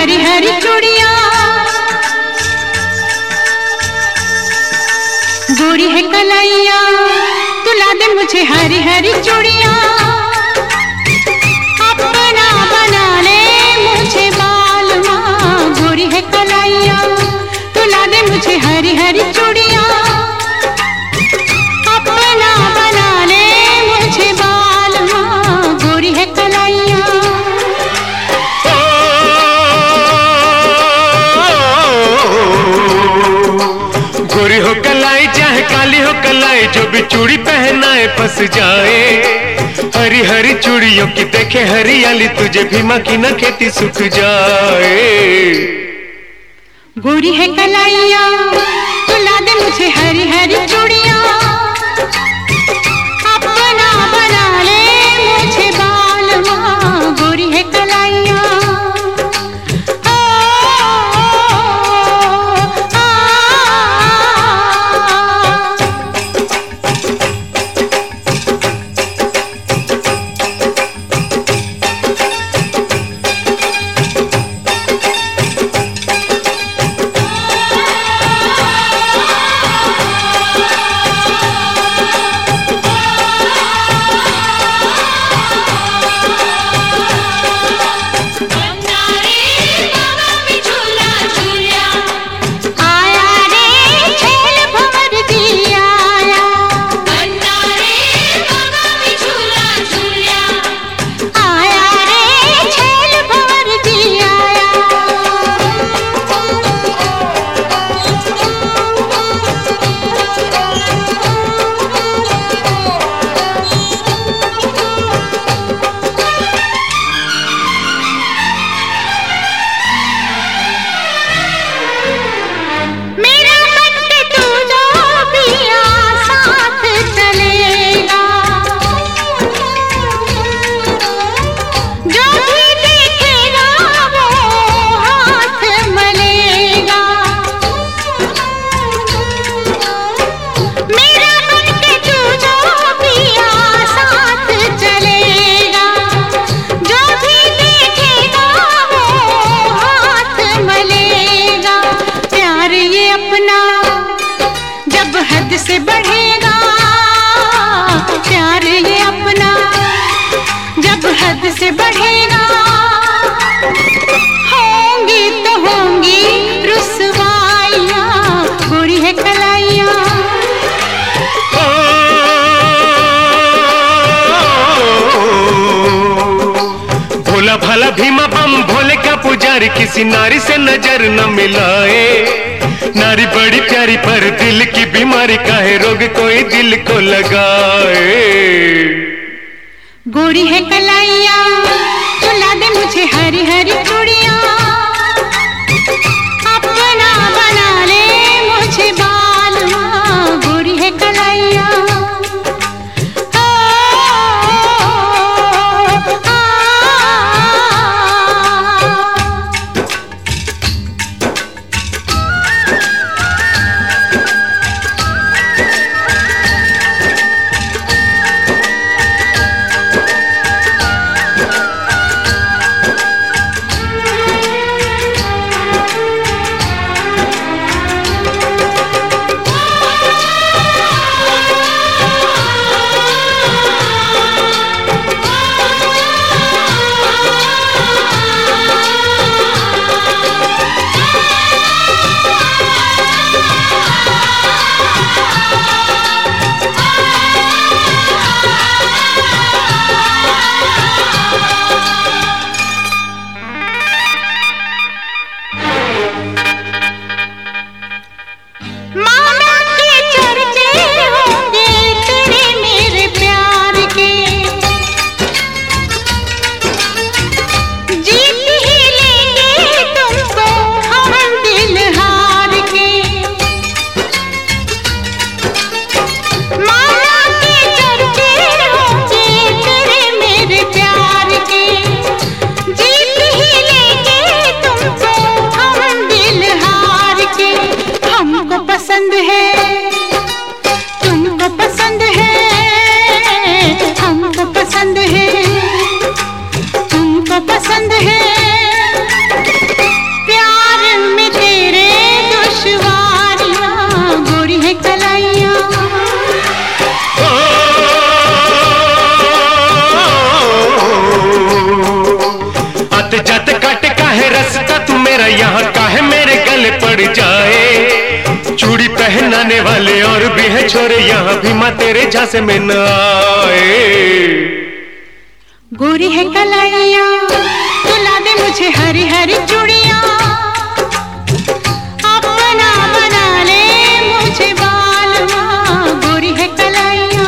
हरी हरी चूड़ियां, गोरी है कलाइया, तुला दे मुझे हरी हरी चूड़ियां। अपना बना ले मुझे बालमा, गोरी है कलाइया, तुला दे मुझे हरी हरी चूड़ियां। अपना बना ले मुझे बालमा, गोरी है कलाइया। गोरी हो कलाई चाहे काली हो कलाई, जो भी चूड़ी पहनाए फंस जाए। हरी हरी चूड़ियों की देखे हरियाली, तुझे भी माँ की न खेती सूख जाए। गोरी है कलाइया, तुला दे मुझे हरी हरी चूड़ियां। अपना बना ले मुझे बालमा, गोरी है कलाइया। जब हद से बढ़ेगा प्यार ये अपना, जब हद से बढ़ेगा, होंगी तो होंगी रुसवाइयाँ, गोरी है कलाइया। भोला भाला भीमा बम भोले का पुजारी, किसी नारी से नजर न मिलाए। नारी बड़ी प्यारी पर दिल की बीमारी, काहे रोग कोई दिल को लगाए। गोरी है कलाइया, तुला दे मुझे हरी हरी चूड़ियां। अपना बना ले मुझे बालमा, गोरी है कलाइया। पसंद है, तुमको पसंद है, हमको पसंद है, तुमको पसंद है। यहाँ काहे मेरे गले पड़ जाए। चूड़ी पहनाने वाले और भी है छोरे, यहाँ भी माँ तेरे झांसे में न आए। गोरी है कलाइया तुला दे मुझे हरी हरी चूड़िया, अपना बना ले मुझे बालमा। गोरी है कलाइया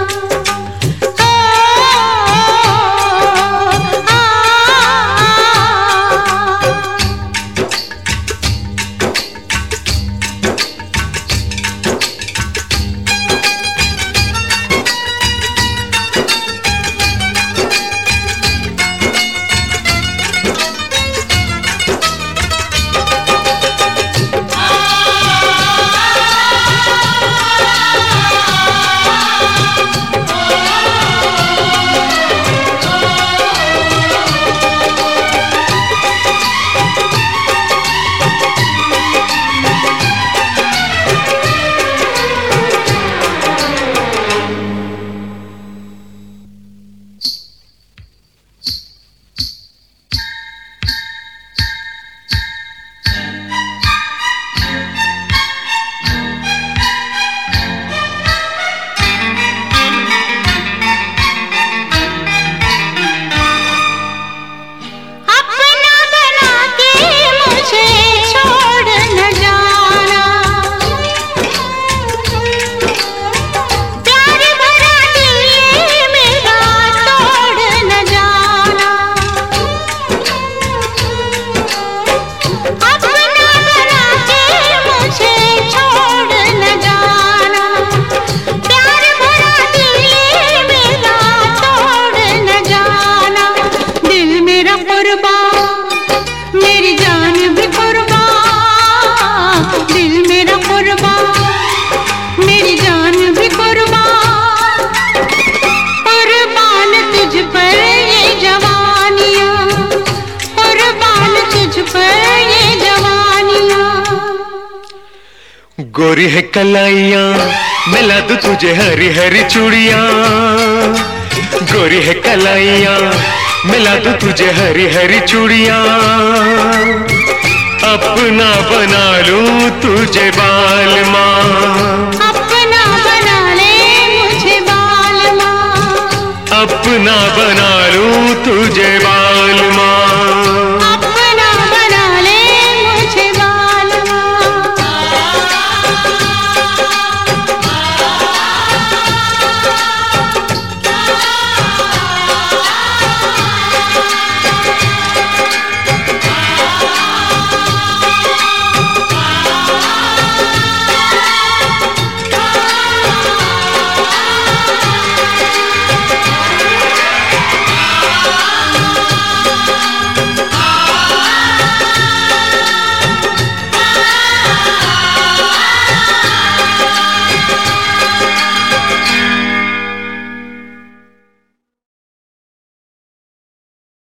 गोरी है कलाइया मिला दूं तुझे हरी हरी चूड़िया। गोरी है कलाइया मिला दूं तुझे हरी हरी चूड़िया, अपना बना लूं तुझे बालमा। अपना बना ले मुझे बालमा, अपना बना लूं तुझे बालमा।